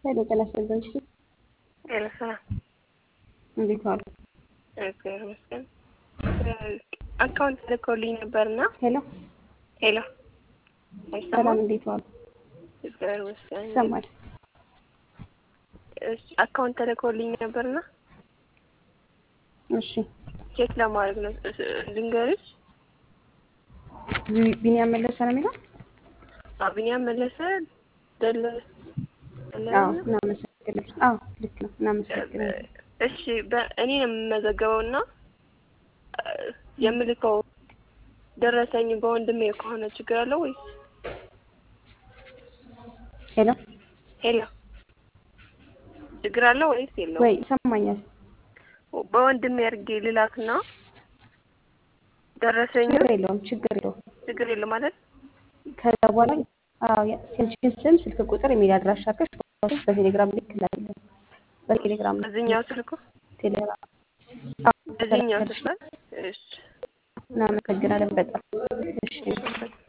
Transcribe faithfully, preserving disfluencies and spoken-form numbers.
ሄሎ ጤና ይስጥልኝ። ሄሎ ሰላም፣ እንዴት ዋሉ? እግዚአብሔር ይመስገን። አካውንት ልኮልኝ ነበርና ሄሎ ሄሎ፣ ሰላም፣ አይሰማም? እንዴት ዋሉ? እግዚአብሔር ይመስገን። ይሰማል? እሺ፣ አካውንት ልኮልኝ ነበርና እሺ፣ ቼክ ለማድረግ ነው። ልንገርሽ፣ ቢ- ቢኒያም መለሰ ነው የሚለው? አብኒያም መለሰ ደለ አዎ፣ ደለ እናመሰግናለን። አዎ፣ ልክ ነው። እናመሰግናለን። እሺ፣ በእኔ ነው የምመዘገበውና የምልከው ደረሰኝ በወንድሜ ከሆነ ችግር አለው ወይስ? ሄሎ ሄሎ፣ ችግር አለው ወይስ የለውም? ወይ ይሰማኛል? በወንድሜ አድርጌ ልላክና ደረሰኝ ችግር የለውም፣ ችግር የለውም። ችግር የለም ማለት ከዛ በኋላ አዎ፣ የስልክሽን ስም፣ ስልክ ቁጥር፣ ኢሜል አድራሻ ከሽ በቴሌግራም ልክ ላለ በቴሌግራም በዚህኛው ስልኩ ቴሌግራም በዚህኛው ስልክ። እሺ፣ እናመሰግናለን በጣም እሺ።